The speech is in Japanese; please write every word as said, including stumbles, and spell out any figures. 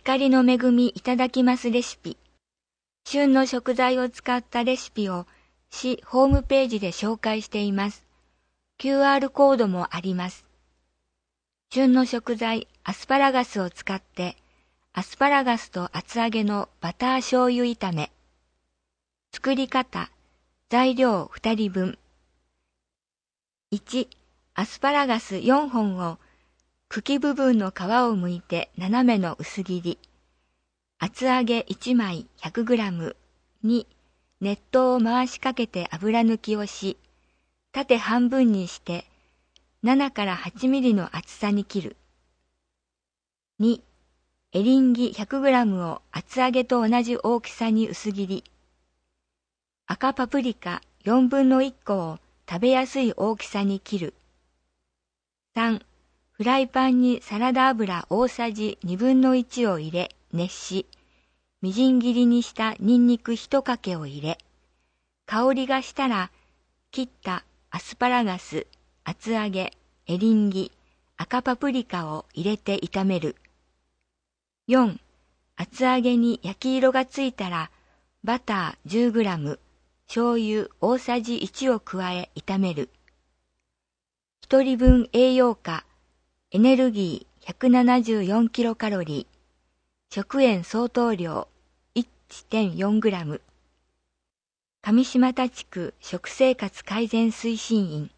光の恵みいただきますレシピ。旬の食材を使ったレシピを市ホームページで紹介しています。キューアール コードもあります。旬の食材アスパラガスを使ってアスパラガスと厚揚げのバター醤油炒め。作り方、材料ふたりぶん。いち、アスパラガスよんほんを茎部分の皮を剥いて斜めの薄切り。厚揚げいちまい ひゃくグラム。に、熱湯を回しかけて油抜きをし、縦半分にしてななからはちミリの厚さに切る。に、エリンギ ひゃくグラム を厚揚げと同じ大きさに薄切り。赤パプリカよんぶんのいっこを食べやすい大きさに切る。さん、フライパンにサラダ油大さじにぶんのいちを入れ熱し、みじん切りにしたニンニクいちかけを入れ、香りがしたら切ったアスパラガス、厚揚げ、エリンギ、赤パプリカを入れて炒める。よん、厚揚げに焼き色がついたらバター じゅうグラム、醤油大さじいちを加え炒める。ひとりぶん栄養価、エネルギー ひゃくななじゅうよんキロカロリー、食塩相当量 いってんよんグラム。上島田地区食生活改善推進員